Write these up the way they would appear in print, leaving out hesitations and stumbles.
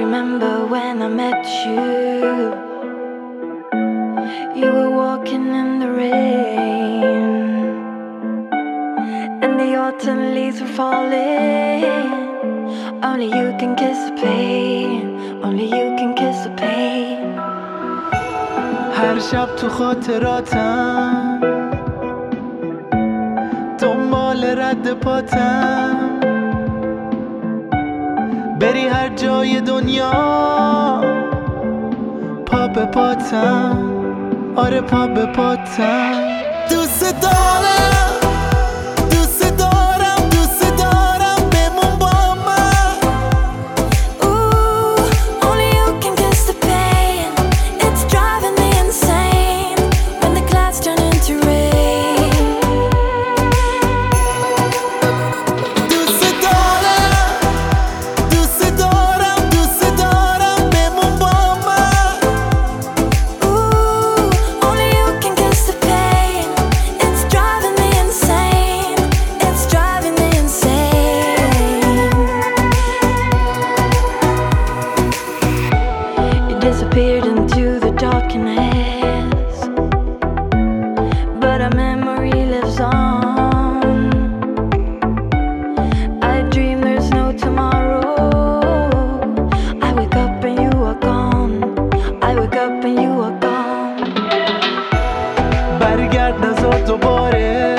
remember when I met you. You were walking in the rain, and the autumn leaves were falling. Only you can kiss the pain. Only you can kiss the pain. هر شب تو خاطراتم دنبال رد پاتم، بری هر جای دنیا پا به پاتم، آره پا به پاتم. دوست دارم، دوست دارم، دوست دارم بمون با من. Ooh, only you can kiss the pain. It's driving me insane when the clouds turn into rain. دوست دارم، دوست دارم، دوست دارم بمون با من. Ooh, only you can kiss the pain. It's driving me insane. It's driving me insane. You disappeared into the darkness, but our memory lives on. I dream there's no tomorrow. I wake up and you are gone. I wake up and you are gone. برگرد نزار دوباره،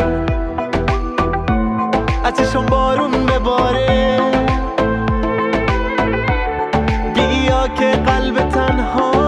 از چشم بارون بباره. بیا که قلب تنها